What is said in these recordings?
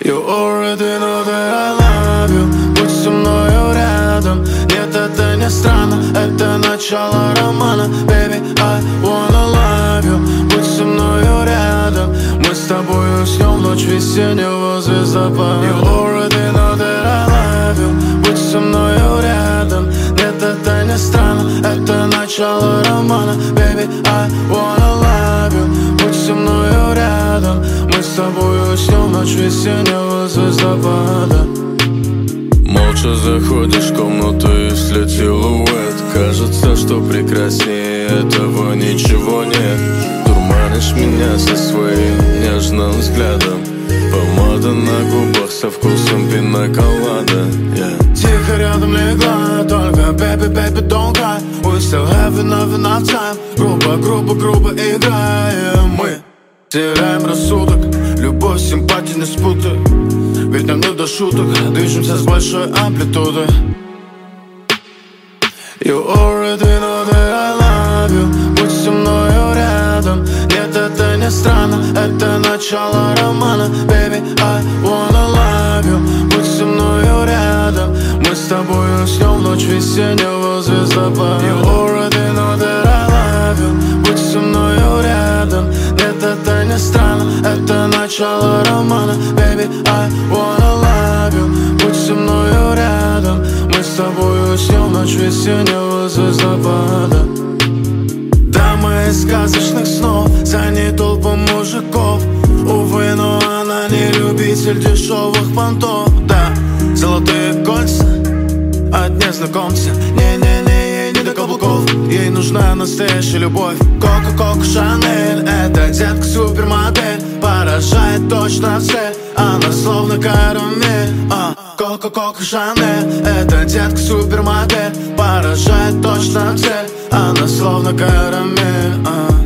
You already know that I love you. Будь со мною рядом. Нет, это не странно, это начало романа. Baby, I wanna love you. Будь со мною рядом. Мы с тобой уснем в ночь весеннего звездопада. You already know that I love you. Будь со мною рядом. Нет, это не странно, это начало романа. Baby, I wanna love you. Будь со мною рядом. Мы с тобой уснем в ночь весеннего звездопада. Молча заходишь в комнату и след силуэт. Кажется, что прекраснее этого ничего нет. Дурманишь меня со своим нежным взглядом. Помада на губах со вкусом пинаколада. Тихо рядом легла, только baby, baby, don't cry. We still have enough time. Грубо играем мы. Теряем рассудок, любовь, симпатии не спутай. Ведь нам не до шуток, движемся с большой амплитудой. You already know that I love you. Будь со мною рядом. Нет, это не странно, это начало романа. Baby, I wanna love you. Будь со мною рядом. Мы с тобой уснем в ночь весеннего звездопада. You already know that I love you. Будь со мною рядом. Нет, это не странно, это начало романа. Baby, I wanna love you. Будь со мною рядом. Мы с тобой уснем в ночь весеннего звездопада. Дама из сказочных снов, за ней толпа мужиков. Увы, но она не любитель дешевых понтов. Да, золотые кольца от незнакомца. Не-не-не, ей не до каблуков. Ей нужна настоящая любовь. Кока-кока, Шанель, это детка супермодель. Поражает точно в цель, она словно карамель. Кока-кока, Шанель, это детка супермодель. Поражает точно в цель, она словно карамель.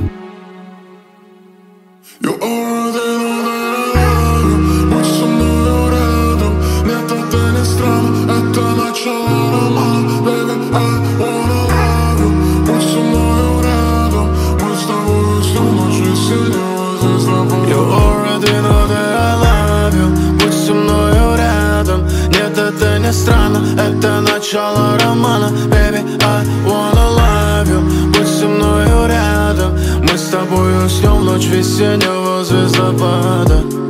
You already know that I love you. Будь со мною рядом. Нет, это не странно, это начало романа. Baby, I wanna love you. Будь со мною рядом. Мы с тобой уснем в ночь весеннего звездопада. You already know that I love you. Будь со мною рядом. Нет, это не странно, это начало романа. Baby, I wanna love you. Будь со мною рядом. Мы с тобой уснем в ночь весеннего звездопада.